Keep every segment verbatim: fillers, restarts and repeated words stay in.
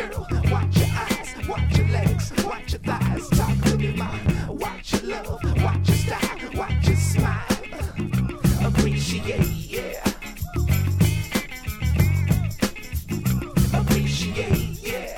girl. Watch your eyes, watch your legs, watch your thighs. Talk to me, ma. Watch your love, watch your style, watch your smile. Appreciate, yeah. Appreciate, yeah.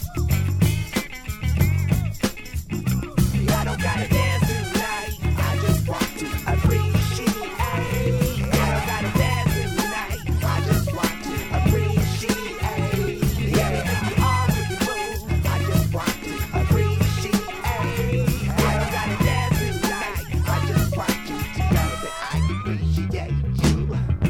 I don't gotta dance tonight, I just want to appreciate. I don't gotta dance tonight, I just want to appreciate. Yeah, you already move, I just want to appreciate. I don't gotta dance tonight, I just want you to know that I appreciate you.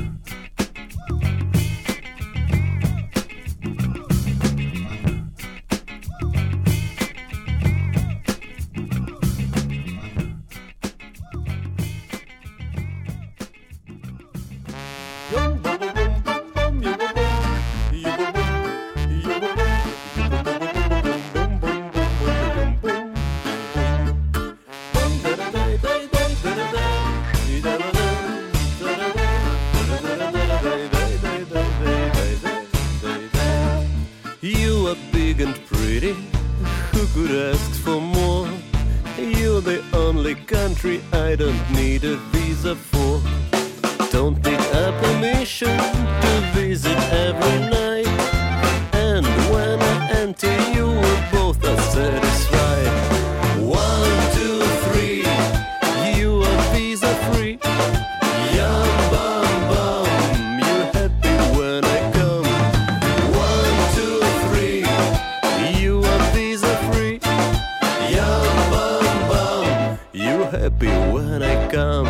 You are big and pretty, who could ask for more? You're the only country I don't need a visa for. Don't need a permission to visit every night. And when I enter you, we both are satisfied. One, two, three, you are visa free. Yum, bum, bum, you happy when I come. One, two, three, you are visa free. Yum, bum, bum, you happy when I come.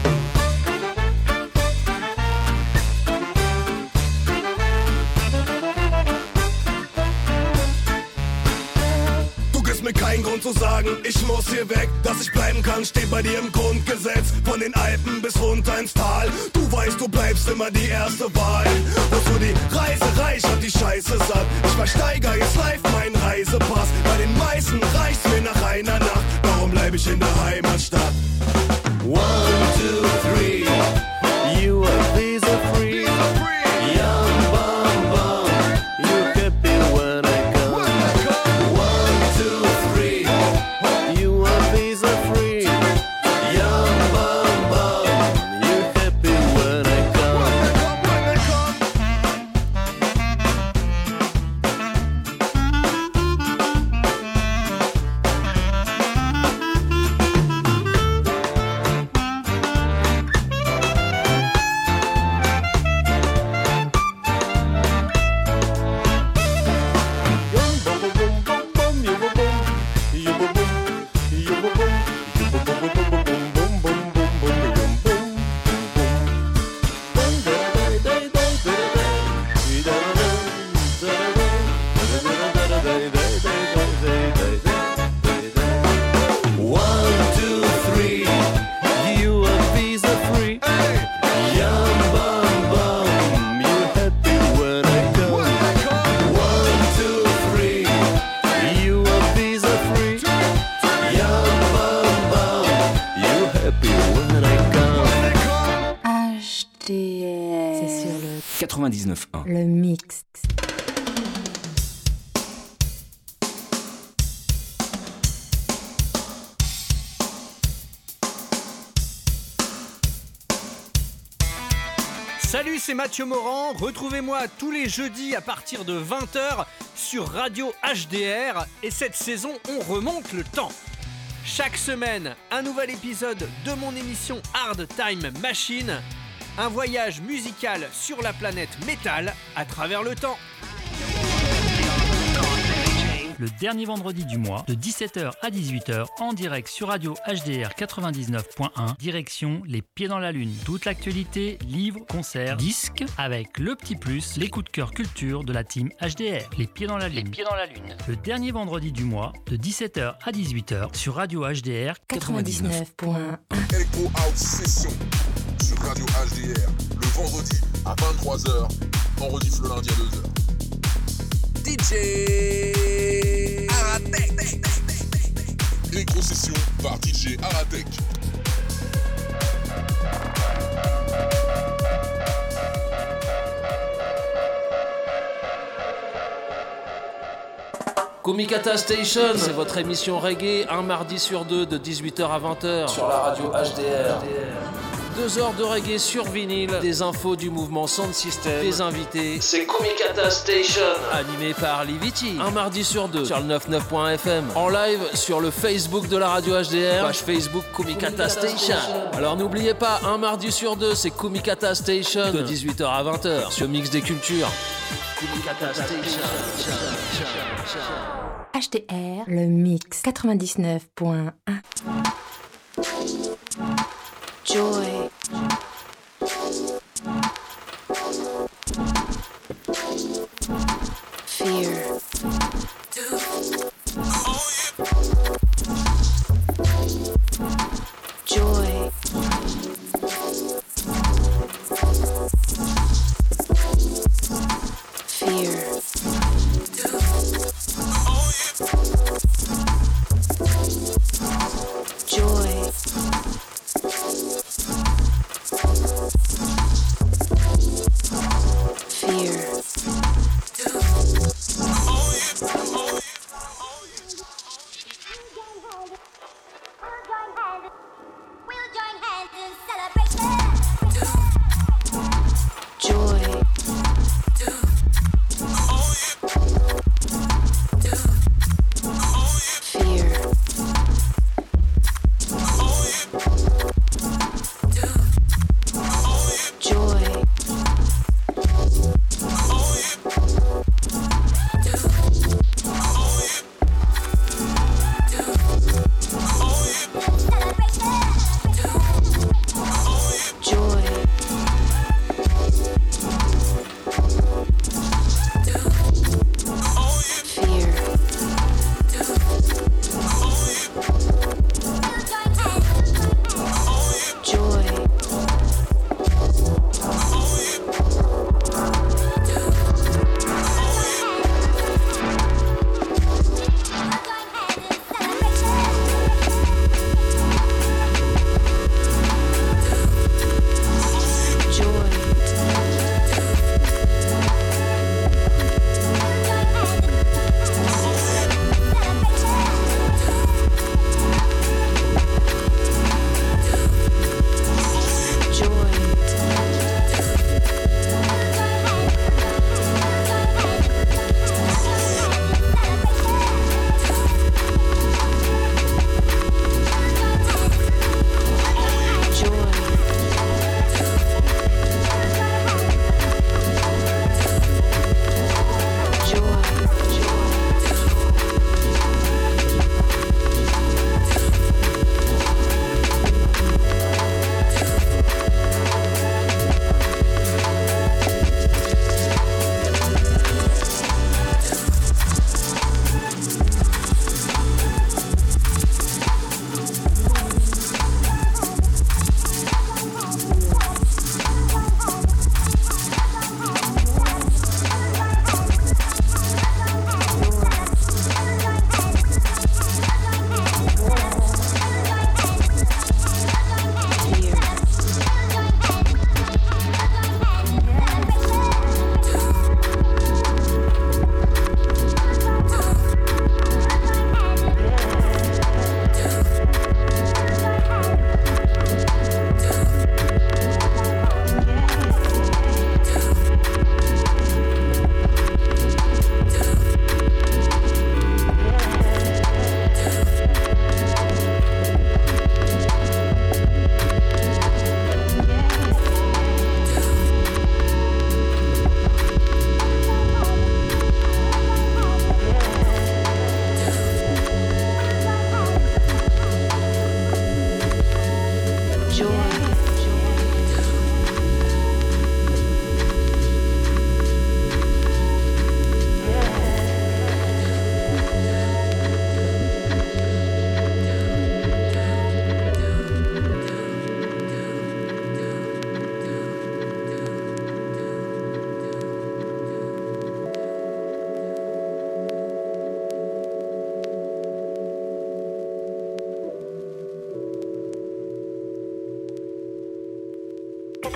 Du gibst mir keinen Grund zu sagen, ich muss hier weg. Dass ich bleiben kann, steht bei dir im Grundgesetz. Von den Alpen bis runter ins Tal. Du weißt, du bleibst immer die erste Wahl. Wozu die Reise reich und die Scheiße satt. Ich versteiger jetzt live meinen Reisepass. Bei den meisten reicht's mir nach einer Nacht. Darum bleib ich in der Heimatstadt. One, two, three, you are visa free. Yum, bum, bum, you happy when I come. One, two, three, you are visa free. Yum, bum, bum, you happy when I come. One, two, three, you are visa free. Yum, bum, bum, you happy when I come. One, two, three, you are visa free. Yum, bum, bum, you happy when I come. H D R. C'est sur le quatre-vingt-dix-neuf un. Le mix. Salut, c'est Mathieu Morand. Retrouvez-moi tous les jeudis à partir de vingt heures sur Radio H D R. Et cette saison, on remonte le temps. Chaque semaine, un nouvel épisode de mon émission Hard Time Machine. Un voyage musical sur la planète métal à travers le temps. Le dernier vendredi du mois, de dix-sept heures à dix-huit heures, en direct sur Radio H D R quatre-vingt-dix-neuf point un, direction Les Pieds dans la Lune. Toute l'actualité, livres, concerts, disques, avec le petit plus, les coups de cœur culture de la team H D R. Les Pieds dans la Lune. Les Pieds dans la Lune. Le dernier vendredi du mois, de dix-sept heures à dix-huit heures, sur Radio H D R quatre-vingt-dix-neuf point un. Electro House Session sur Radio H D R, le vendredi à vingt-trois heures, on rediff le lundi à deux heures. D J Aratek. Électro-session par D J Aratek. Kumikata Station, c'est votre émission reggae, un mardi sur deux de dix-huit heures à vingt heures sur la radio H D R. Deux heures de reggae sur vinyle, des infos du mouvement Sound System, des invités. C'est Kumikata Station, animé par Liviti. Un mardi sur deux sur le quatre-vingt-neuf point F M. En live sur le Facebook de la radio H D R, page Facebook Kumikata Station. Alors n'oubliez pas, un mardi sur deux, c'est Kumikata Station de dix-huit heures à vingt heures sur Mix des Cultures. Kumikata Station. H D R, le mix quatre-vingt-dix-neuf point un. Joy. Fear. Joy. Fear. Joy. Fear.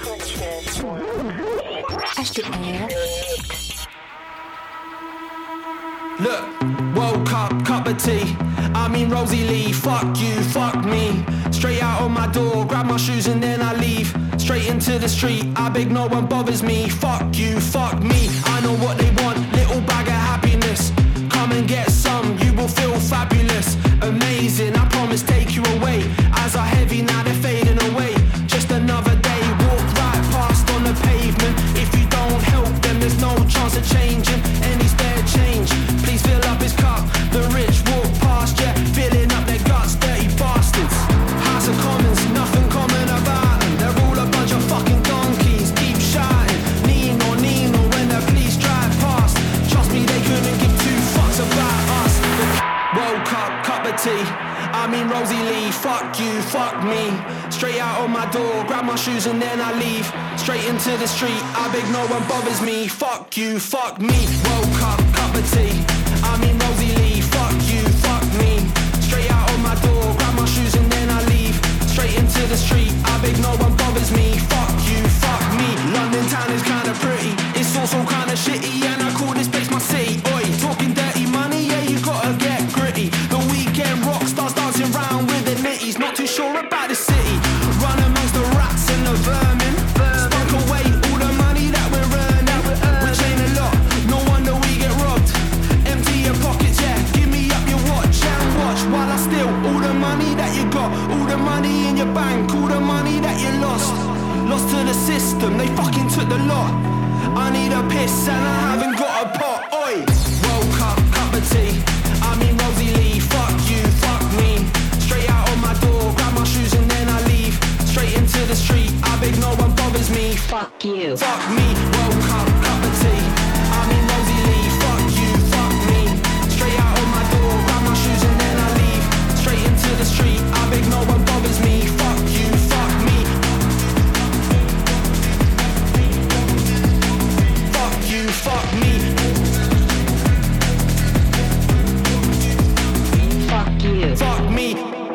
Le Look, World Cup, cup of tea. I mean Rosie Lee, fuck you, fuck me. Straight out on my door, grab my shoes and then I leave. Straight into the street, I beg no one bothers me. Fuck you, fuck me, I know what they want. Little bag of happiness, come and get some, you will feel fabulous. Amazing, I promise take you away. Eyes are heavy, now they're fading away. Just another day, walk right past on the pavement. If you don't help them, there's no chance of changing any spare change. Please fill up his cup, the rich walk past, yeah, filling up their guts, dirty bastards. House of Commons, nothing common about them. They're all a bunch of fucking donkeys, keep shouting Nino, Nino when the police drive past. Trust me, they couldn't give two fucks about us. World Cup, cup of tea. I mean Rosie Lee, fuck you, fuck me. Straight out on my door, grab my shoes and then I leave. Straight into the street, I beg no one bothers me. Fuck you, fuck me. World Cup, cup of tea. I mean Rosie Lee, fuck you, fuck me. Straight out on my door, grab my shoes and then I leave. Straight into the street, I beg no one bothers me. Fuck you, fuck me. London town is kinda pretty, it's also kinda shitty, and I call this place my city. Oi, talking dirty money, yeah, you gotta get gritty. The weekend rock stars dancing round with the nitties, not too sure about the city. Run amongst the rats and the vermin, spunk away all the money that we're earning, which ain't a lot, no wonder we get robbed. Empty your pockets, yeah, give me up your watch and watch while I steal all the money that you got, all the money in your bank, all the money that you lost. Lost to the system, they fucking took the lot. I need a piss and I haven't got a pot. Oi, World Cup, cup of tea. I mean Rosie Lee, fuck you, fuck me. Straight out on my door, grab my shoes and then I leave. Straight into the street, I beg no one bothers me. Fuck you, fuck me. World Cup, cup of tea. I mean Rosie Lee, fuck you, fuck me. Straight out on my door, grab my shoes and then I leave. Straight into the street, I beg no one bothers me. Fuck you, fuck me. Fuck you, fuck me. Fuck you, fuck me.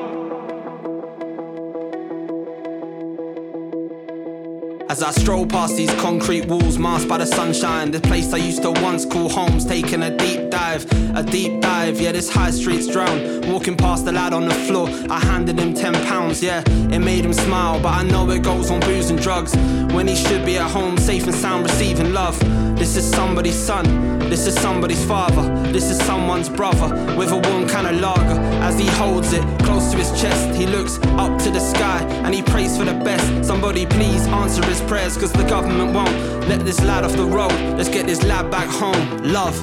As I stroll past these concrete walls masked by the sunshine, the place I used to once call home's taking a deep dive, a deep dive, yeah, this high street's drowned. Walking past the lad on the floor, I handed him ten pounds, yeah, it made him smile, but I know it goes on booze and drugs, when he should be at home, safe and sound, receiving love. This is somebody's son, this is somebody's father, this is someone's brother, with a warm kind of lager. As he holds it close to his chest, he looks up to the sky, and he prays for the best. Somebody please answer his prayers, cause the government won't let this lad off the road. Let's get this lad back home, love.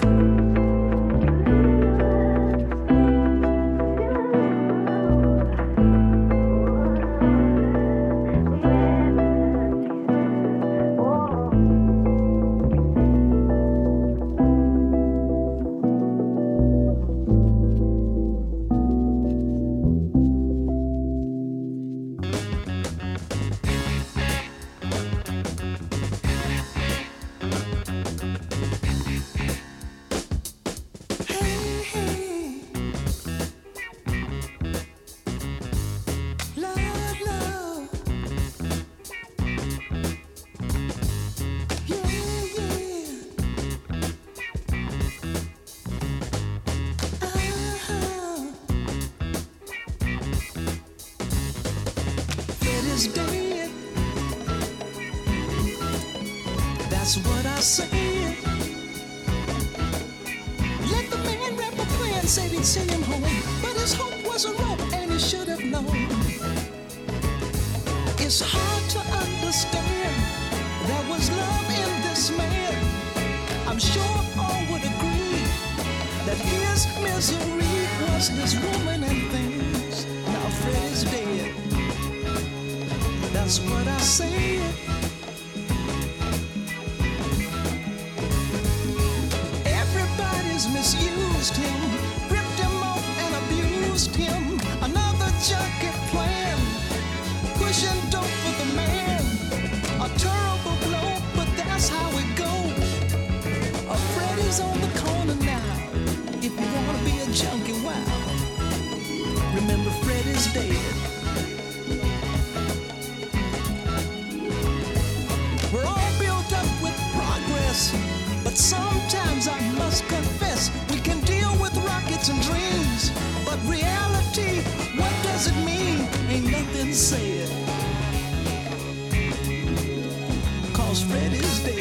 That's what I said. Let the man rap a plan, said he'd send him home, but his hope was a rope and he should have known. It's hard to understand there was love in this man. I'm sure all would agree that his misery was his woman and things. Now Fred is dead. That's what I said. Misused him, ripped him off and abused him. Another junket plan, pushing dope for the man. A terrible blow, but that's how it goes. A Freddy's on the corner now. If you wanna be a junkie, wow. Remember Freddy's dead. We're all built up with progress, but sometimes I must confess we can deal say it. Cause Fred is dead.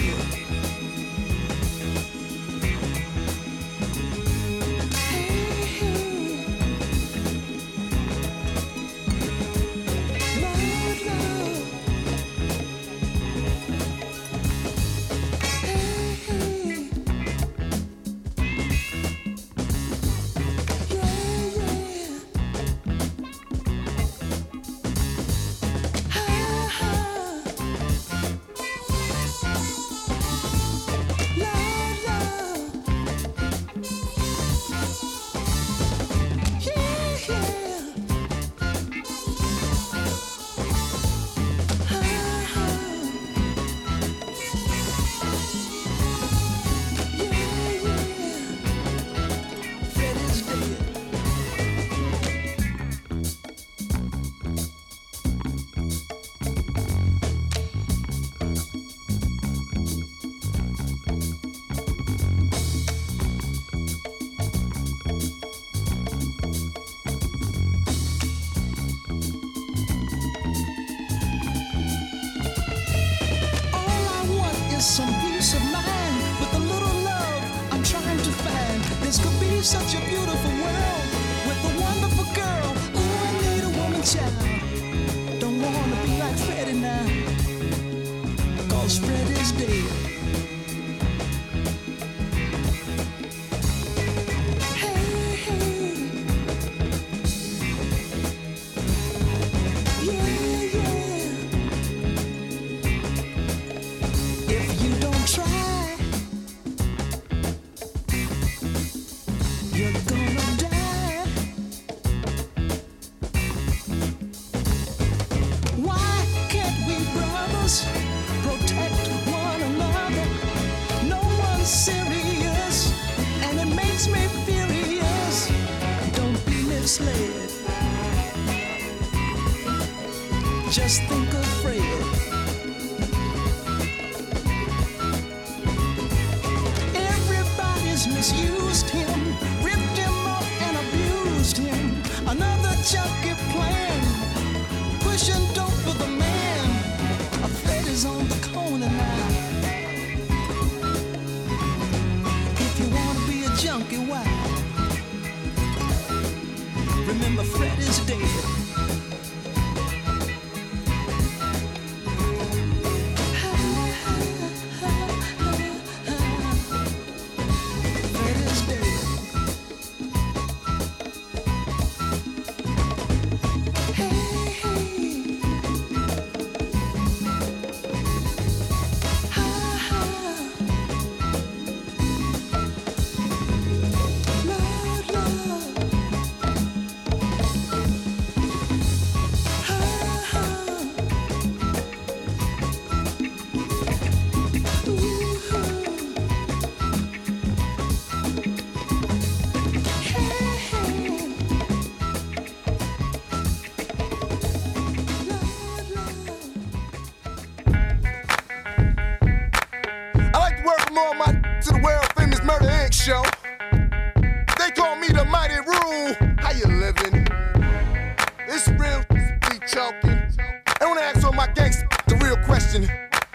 Some peace of mind with a little love I'm trying to find. This could be such a beautiful world with a wonderful girl. Oh, I need a woman child. Don't wanna be like Freddie now, cause Fred is dead. Hey, hey. Yeah, yeah. If you don't try, you're gonna die. Why can't we brothers protect one another? No one's serious, and it makes me furious. Don't be misled. Just think of Fred. Misused him, ripped him up and abused him. Another junkie plan, pushing dope for the man. A Fred is on the corner now. If you wanna be a junkie, why? Remember, Fred is dead. Show. They call me the Mighty Rule. How you living? It's real, be talking. I wanna ask all my gangsters the real question.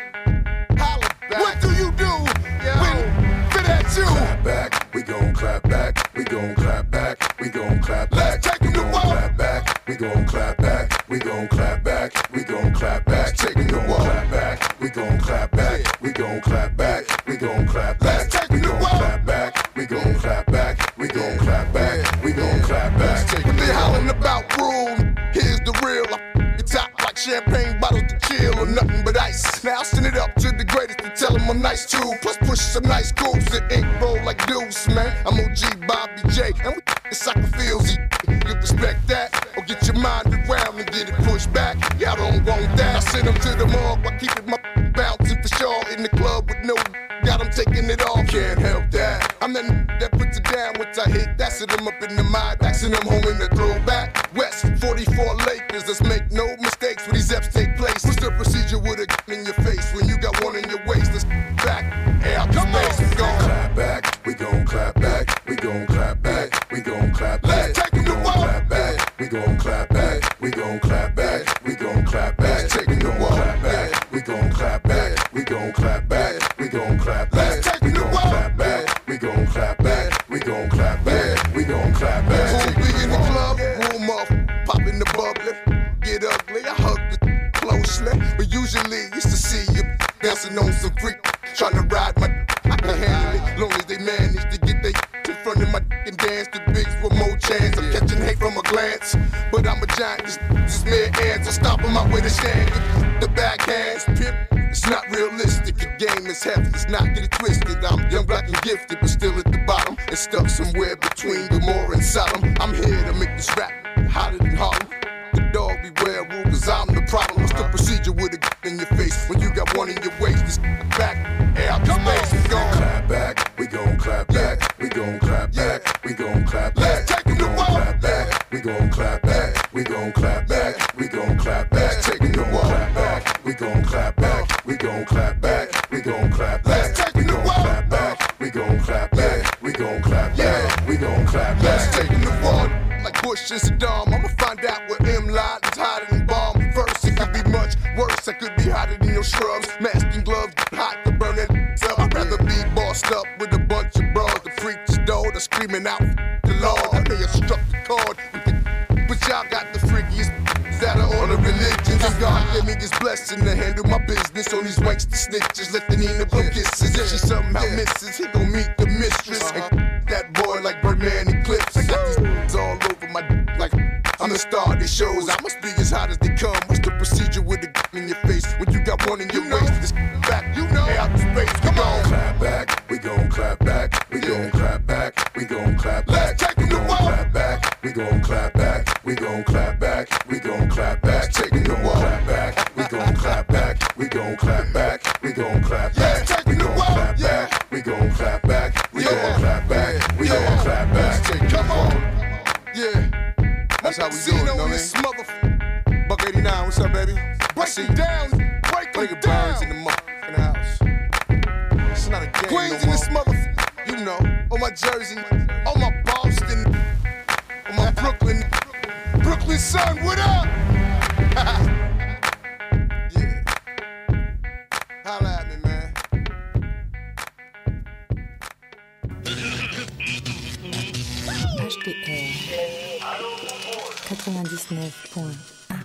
Holla back. What do you do Yo. when fit at you? Clap back, we gon' clap back, we gon' clap back, we gon' clap back. Let's take we gon' clap back, we gon' clap back, we gon' clap back, we gon' clap back. Take we gon' clap back, we gon' clap back, we gon' clap back, we gon' clap back. Take we gon' clap back. We gon' clap back, we gon' clap back, we gon' clap back. When they hollering about rule, here's the real. I f- it top like champagne bottles to chill or nothing but ice. Now I send it up to the greatest to tell them I'm nice too. Plus push some nice grooves and ink roll like deuce, man. I'm O G Bobby J, and we f***ing soccer fields. You respect that, or get your mind around and get it pushed back. Y'all don't want that. I send them to the morgue while keeping my bouncing for sure. In the club with no got them taking it off. Can't help that. I'm the n- that puts it down once I hit. That's it, I'm up in the mind. Axing them home in the throwback. West forty-four Lakers, let's make no mistakes when these F's take place. What's the procedure with a gun in your face when you got one in your waist? Let's back, out the space. We gon' clap back, we gon' clap back, we gon' clap back, we gon' clap back. Let's take them to war. Clap back, we gon' clap back, we gon' clap back, we gon' glance. But I'm a giant, just, just mere ants. I'm stomping my way to shame. The backhands, pimp, it's not realistic. The game is heavy, let's not get it twisted. I'm young, black, and gifted, but still at the bottom. And stuck somewhere between Gomorrah and Sodom. I'm here to make this rap hotter than Harlem. The dog beware rule, cause I'm the problem. What's the procedure with a in your face when you got one in your waist? This back, air out the space. We gon' clap back, we gon' clap back, we gon' clap back, we gon' clap back, we gon' clap back, we gon' clap back, we gon' clap back, we gon' clap back, taking the wall back, we gon' clap back, we gon' clap back, we gon' clap back, we gon' clap back, we gon' clap back, we gon' clap back, we gon' clap back, taking the wall. Like Bush and Saddam, I'ma find out where M lied is hotter than bomb. First, it could be much worse. I could be hotter than your shrubs. Mask and gloves, hot to burn it up. I'd rather be bossed up with a bunch of bras. The freaks dog, they're screaming out the Lord. I may have struck the chord, but y'all got the freakiest that are on the religions. And God gave me this blessing to handle my business on these wanks, the snitches. Let the Nina blow kisses. If she somehow misses, he gon' meet the mistress. And that boy like Birdman Eclipse. I got these all over my d- like I'm the star of these shows. I must be as hot as they come. What's the procedure with the g- in your face when you got one in your waist? This back, you know, out the space. Come on, clap back. We gon' clap back. We gon' clap back. We gon' clap back. We gon' clap back. We gon' clap back. We gon' clap back. We gon' clap back. Taking the wall. Clap back. We gon' clap back. We gon' clap back. We gon' clap back. We gon' clap back. We gon' clap back. We gon' clap back. We gon' clap back. Come on. Yeah. That's how we do it, you know what I mean? Motherf- Buck eighty-nine, what's up, baby? Break it down, break it down. Birds in the motherfucking house. It's not a game. Queens no in this motherfucker, you know. On my Jersey, on my Boston, on my Brooklyn, Brooklyn son, what up? Yeah. Holla at me, man. H D R quatre-vingt-dix-neuf point un.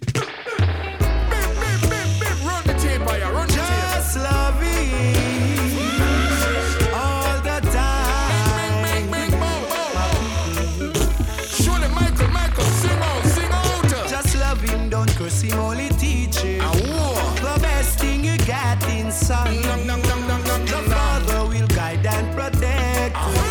Run the tape, boy, run the tape. Just loving all the time. Surely Michael, Michael, sing out, sing out. Just love him, don't curse him, only teach him. The best thing you got inside. The Father will guide and protect you.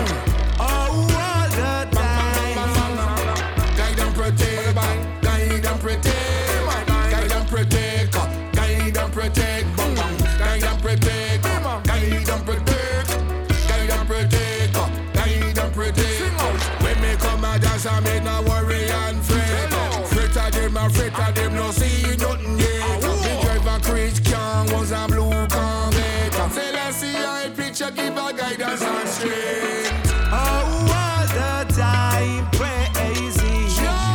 I make no worry and fret. Fret at them, I fret at them, no see nothing yet. The driver Chris Kang was a blue Corvette. Say let's see how I picture, give a guidance and strength. Oh, all the time, praising,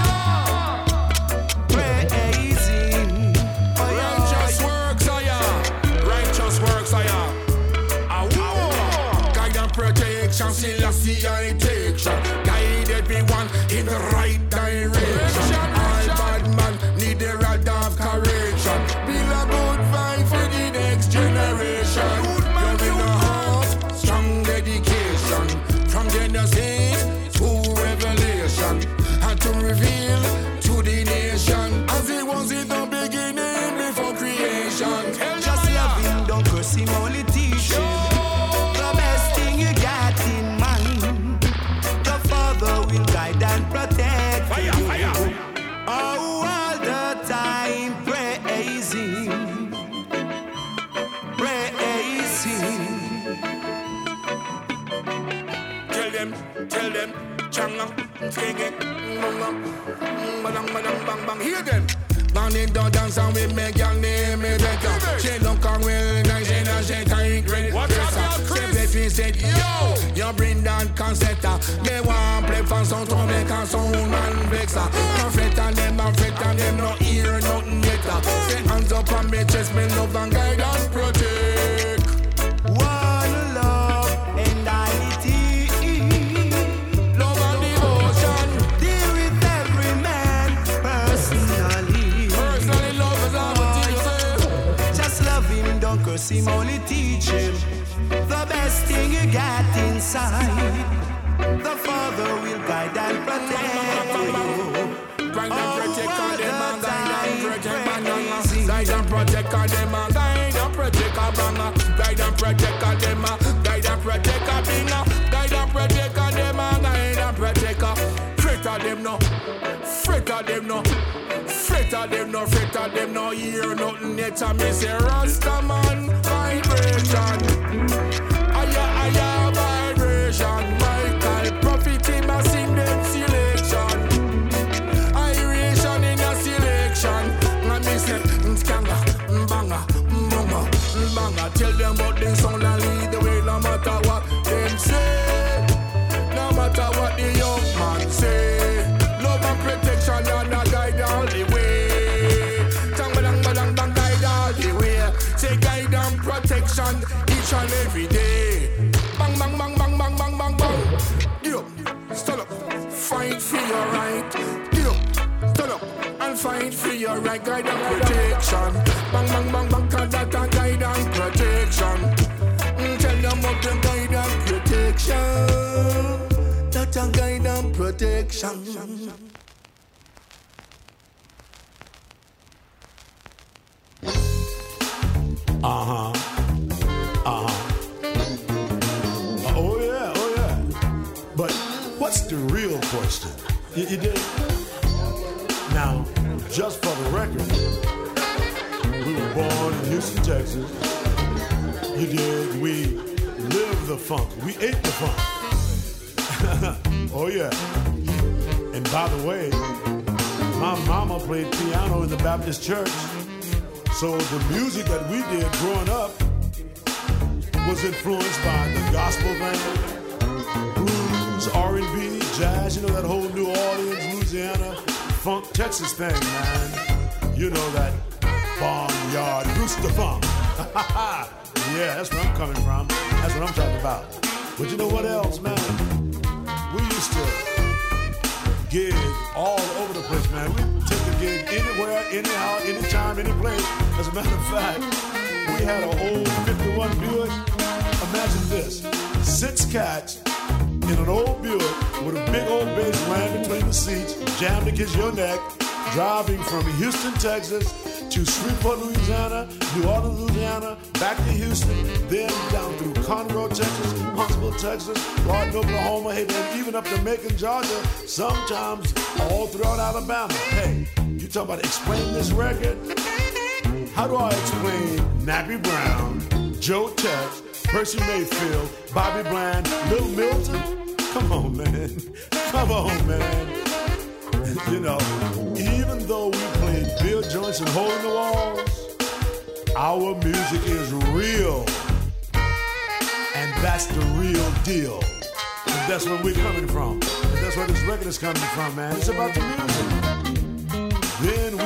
praising. Righteous works, I am. Righteous works, I am. Guide and protection, still I see I take shot. Everyone in the right direction. All bad man need a rod of correction. Build a good vibe for the next generation. Love in the heart, strong dedication. From Genesis to Revelation, and to reveal to the nation as it was in the beginning before creation. Just love him, don't curse him, only teach him. The best thing you got in mind. Will guide and protect fire, you. Fire. Oh, all the time praise him, praise him. Tell them, tell them, changa, skenge, bang, bang, bang, bang, bang. Hear them. Man in the dance and we make your name it better. She look on well nice and she can't great. What's up, Chris? She said, yo, you bring that concerta. Me want play for some to make a sound and vexa. No fret and them, no fret and them, no hear nothing better. Say hands up on me chest, me love and guide and protect. One love and unity. Love and devotion. Deal with every man personally. Just love him, don't curse him, only teach him. The best thing you got inside. The Father will guide and protect you. of them no, fret of them no, fret of them no, fret of them no, hear nothing yet. I me say Rasta man vibration, aya aya vibration. Michael Prophet him a sing them selection, Iration in a selection. And me say skanga, banga, banga, banga. Tell them about the sound and lead the way, no matter what them say. No matter what the young man say, love and protection and a guide all the way. Tang badang badang bang guide all the way. Say guide and protection each and every day. Bang bang bang bang bang bang bang bang. Get up, stand up, fight for your right. Get up, stand up and fight for your right. Guide and protection. Bang bang bang bang, cause that a guide and protection. Tell them about the guide and protection. That a guide and protection. Uh-huh. Uh-huh. Oh yeah, oh yeah. But what's the real question? You, you did? Now, just for the record, we were born in Houston, Texas. You did. We lived the funk. We ate the funk. Oh yeah. And by the way, my mama played piano in the Baptist church. So the music that we did growing up was influenced by the gospel thing, blues, R and B, jazz, you know, that whole New Orleans, Louisiana, funk, Texas thing, man. You know that barnyard rooster funk. Yeah, that's where I'm coming from. That's what I'm talking about. But you know what else, man? We used to gig all over the place, man. We took a gig anywhere, anyhow, anytime, any place. As a matter of fact, we had an old fifty-one Buick. Imagine this. Six cats in an old Buick with a big old bass laying between the seats, jammed against your neck, driving from Houston, Texas, to Shreveport, Louisiana, New Orleans, Louisiana, back to Houston, then down through Conroe, Texas, Huntsville, Texas, Lawton, Oklahoma, hey, and even up to Macon, Georgia, sometimes all throughout Alabama. Hey, you talk about explain this record? How do I explain Nappy Brown, Joe Tex, Percy Mayfield, Bobby Bland, Little Milton? Come on, man. Come on, man. You know, even though we played Bill joints and hole in the walls, our music is real. And that's the real deal. And that's where we're coming from. And that's where this record is coming from, man. It's about the music.